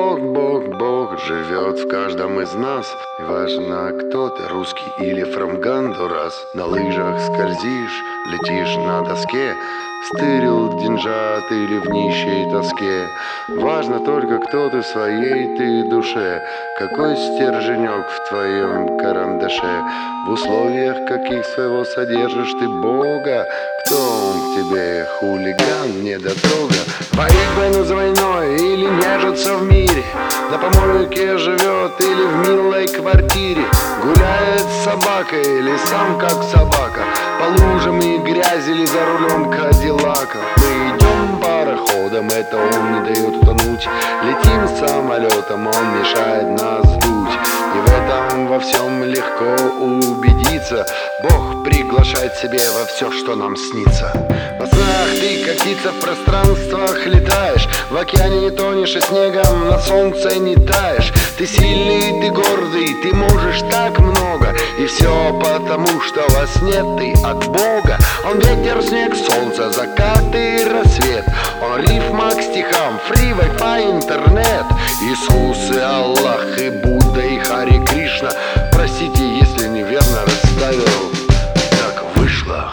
Бог живет в каждом из нас. И важно, кто ты, русский или from Гондурас. На лыжах скользишь, летишь на доске, стырил деньжат или в нищей тоске. Важно только, кто ты в своей ты душе, какой стерженек в твоем карандаше. В условиях каких своего содержишь ты Бога. Кто он к тебе, хулиган, недотрога? Воит войну за войной или нежится в мире, на помойке живет или в милой квартире, гуляет с собакой или сам как собака, по лужам и грязи или за рулем Кадиллака. Мы идем пароходом, это он не дает утонуть, летим самолетом, он мешает нас сдуть. И в этом во всем легко убедиться, Бог приглашает себе во все, что нам снится. Во снах ты, как птица, в пространствах летаешь, в океане не тонешь и снегом на солнце не таешь. Ты сильный, ты гордый, ты можешь так много, и все потому, что во сне ты от Бога. Он ветер, снег, солнце, закат и рассвет, он рифма к стихам, фри, вай-фай, интернет. Иисус и Аллах, и Будда, и Хари Кришна. Простите, если неверно расставил, так вышло.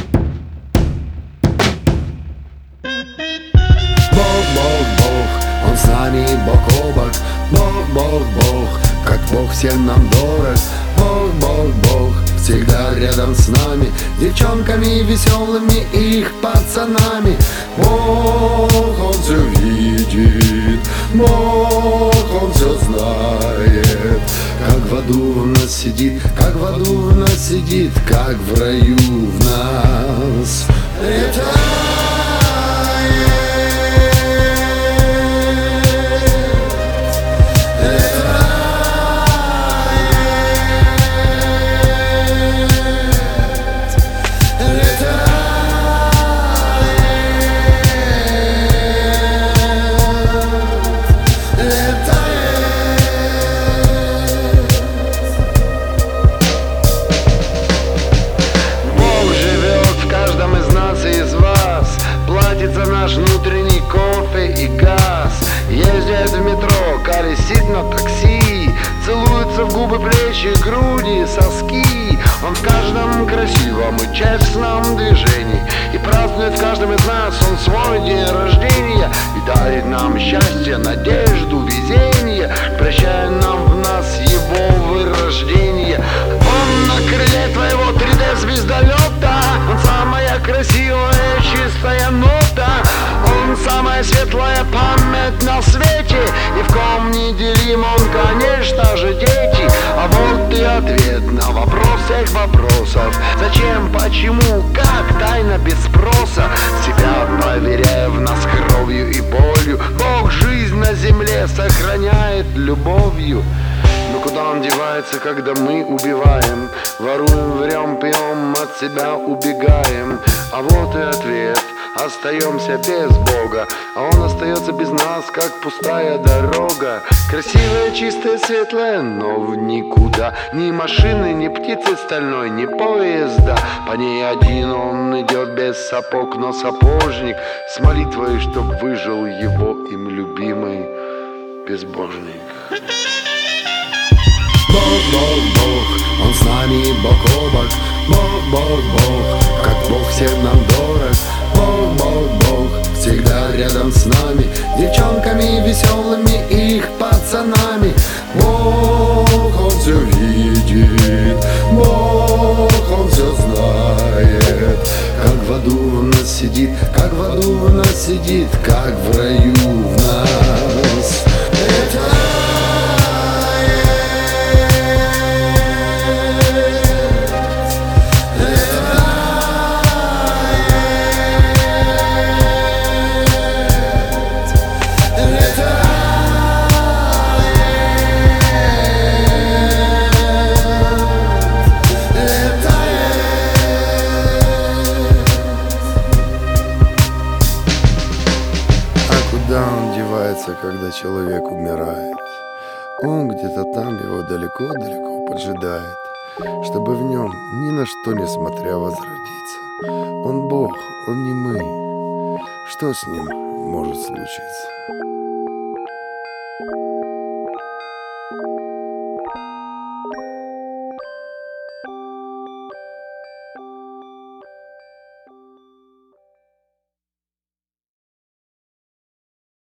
Бог, он с нами бок о бок. Бог, как Бог всем нам дорог. Бог, всегда рядом с нами, девчонками веселыми и их пацанами. Бог, он все видит, Бог, он все знает. Как в аду в нас сидит, как в аду в нас сидит, как в раю в нас летает. За наш внутренний кофе и газ, ездит в метро, колесит на такси, целуется в губы, плечи, груди, соски. Он в каждом красивом и честном движении, и празднует в каждом из нас он свой день рождения, и дарит нам счастье, надежду, везение, прощая нам в нас его вырождение. Он на крыле твоего 3D-звездолета, он самая красивая, чистая нота, он самая светлая память на свете, и в ком неделим он, конечно же, дети. А вот и ответ на вопрос всех вопросов: зачем, почему, как, тайна без спроса, себя проверяя в нас кровью и болью. Бог жизнь на земле сохраняет любовью. Но куда он девается, когда мы убиваем, воруем, врем, пьем, от себя убегаем? А вот и ответ: остаемся без Бога, а Он остается без нас, как пустая дорога. Красивая, чистая, светлая, но в никуда. Ни машины, ни птицы стальной, ни поезда. По ней один он идет без сапог, но сапожник с молитвой, чтоб выжил его им любимый безбожник. Бог, он с нами бок о бок. Бог, как Бог всем нам дорог. Бог, всегда рядом с нами, девчонками веселыми и их пацанами. Бог, он все видит, Бог, он все знает. Как в аду в нас сидит, как в аду в нас сидит, как в раю в нас летает. Куда он девается, когда человек умирает? Он где-то там, его далеко-далеко поджидает, чтобы в нем ни на что не смотря возродиться. Он Бог, он не мы. Что с ним может случиться?